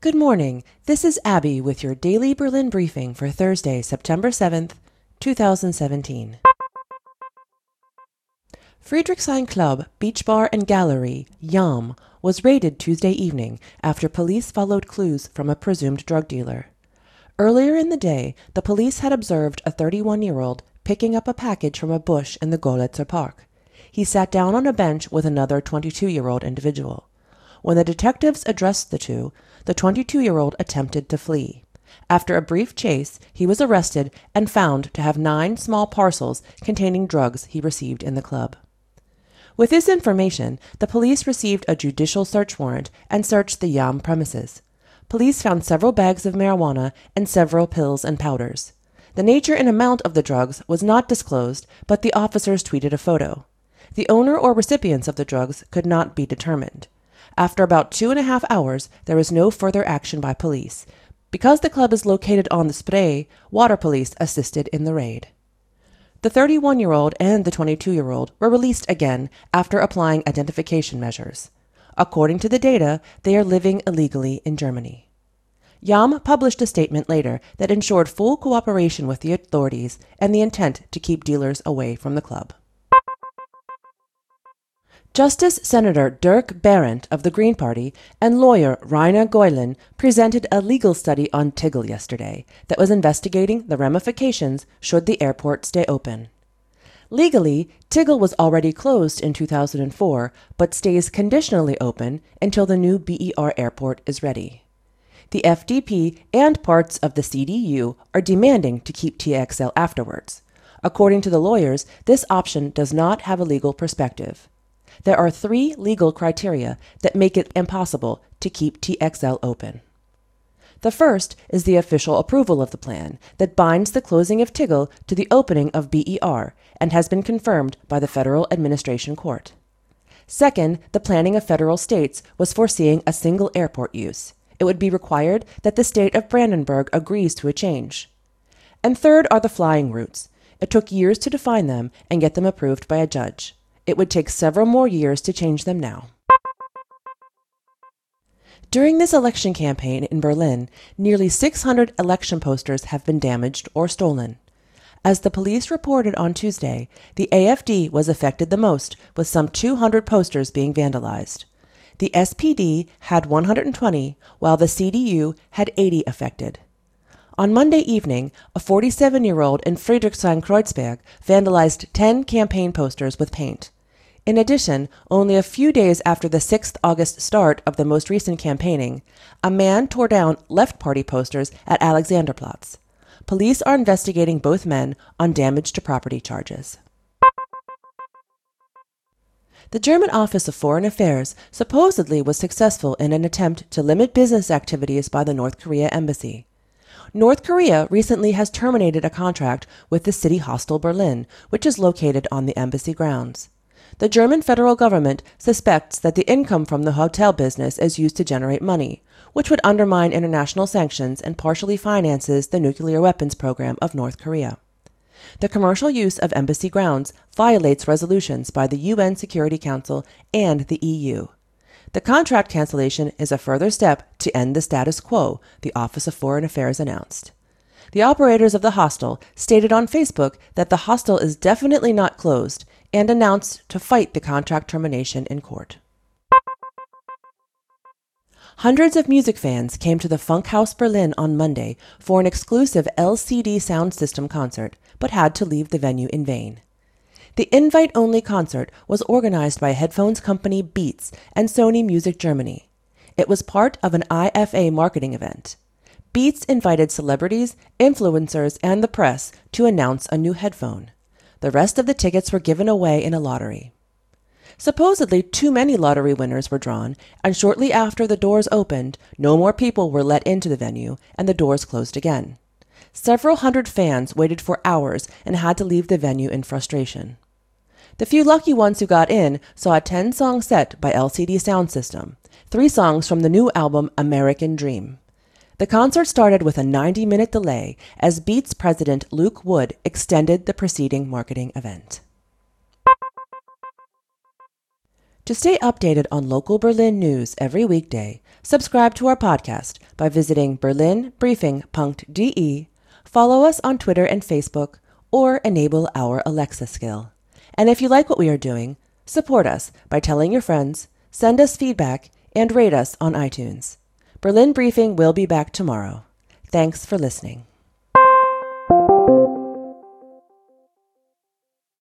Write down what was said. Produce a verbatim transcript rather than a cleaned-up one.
Good morning. This is Abby with your daily Berlin briefing for Thursday, September seventh, two thousand seventeen. Friedrichshain Club, Beach Bar and Gallery, YAM, was raided Tuesday evening after police followed clues from a presumed drug dealer. Earlier in the day, the police had observed a thirty-one-year-old picking up a package from a bush in the Görlitzer Park. He sat down on a bench with another twenty-two-year-old individual. When the detectives addressed the two, the twenty-two-year-old attempted to flee. After a brief chase, he was arrested and found to have nine small parcels containing drugs he received in the club. With this information, the police received a judicial search warrant and searched the YAM premises. Police found several bags of marijuana and several pills and powders. The nature and amount of the drugs was not disclosed, but the officers tweeted a photo. The owner or recipients of the drugs could not be determined. After about two and a half hours, there was no further action by police. Because the club is located on the Spree, water police assisted in the raid. The thirty-one-year-old and the twenty-two-year-old were released again after applying identification measures. According to the data, they are living illegally in Germany. YAM published a statement later that ensured full cooperation with the authorities and the intent to keep dealers away from the club. Justice Senator Dirk Behrendt of the Green Party and lawyer Rainer Geulen presented a legal study on Tegel yesterday that was investigating the ramifications should the airport stay open. Legally, Tegel was already closed in two thousand four, but stays conditionally open until the new B E R airport is ready. The F D P and parts of the C D U are demanding to keep T X L afterwards. According to the lawyers, this option does not have a legal perspective. There are three legal criteria that make it impossible to keep T X L open. The first is the official approval of the plan that binds the closing of Tegel to the opening of B E R and has been confirmed by the Federal Administration Court. Second, the planning of federal states was foreseeing a single airport use. It would be required that the state of Brandenburg agrees to a change. And third are the flying routes. It took years to define them and get them approved by a judge. It would take several more years to change them now. During this election campaign in Berlin, nearly six hundred election posters have been damaged or stolen. As the police reported on Tuesday, the A F D was affected the most, with some two hundred posters being vandalized. The S P D had one hundred twenty, while the C D U had eighty affected. On Monday evening, a forty-seven-year-old in Friedrichshain-Kreuzberg vandalized ten campaign posters with paint. In addition, only a few days after the sixth of August start of the most recent campaigning, a man tore down Left Party posters at Alexanderplatz. Police are investigating both men on damage to property charges. The German Office of Foreign Affairs supposedly was successful in an attempt to limit business activities by the North Korea embassy. North Korea recently has terminated a contract with the City Hostel Berlin, which is located on the embassy grounds. The German federal government suspects that the income from the hotel business is used to generate money, which would undermine international sanctions and partially finances the nuclear weapons program of North Korea. The commercial use of embassy grounds violates resolutions by the U N Security Council and the E U. The contract cancellation is a further step to end the status quo, the Office of Foreign Affairs announced. The operators of the hostel stated on Facebook that the hostel is definitely not closed and announced to fight the contract termination in court. Hundreds of music fans came to the Funkhaus Berlin on Monday for an exclusive L C D sound system concert, but had to leave the venue in vain. The invite-only concert was organized by headphones company Beats and Sony Music Germany. It was part of an I F A marketing event. Beats invited celebrities, influencers, and the press to announce a new headphone. The rest of the tickets were given away in a lottery. Supposedly, too many lottery winners were drawn, and shortly after the doors opened, no more people were let into the venue, and the doors closed again. Several hundred fans waited for hours and had to leave the venue in frustration. The few lucky ones who got in saw a ten-song set by L C D Sound System, three songs from the new album American Dream. The concert started with a ninety-minute delay as Beats president Luke Wood extended the preceding marketing event. To stay updated on local Berlin news every weekday, Subscribe to our podcast by visiting berlin briefing punkt d e, follow us on Twitter and Facebook, or enable our Alexa skill. And if you like what we are doing, support us by telling your friends, send us feedback, and rate us on iTunes. Berlin Briefing will be back tomorrow. Thanks for listening.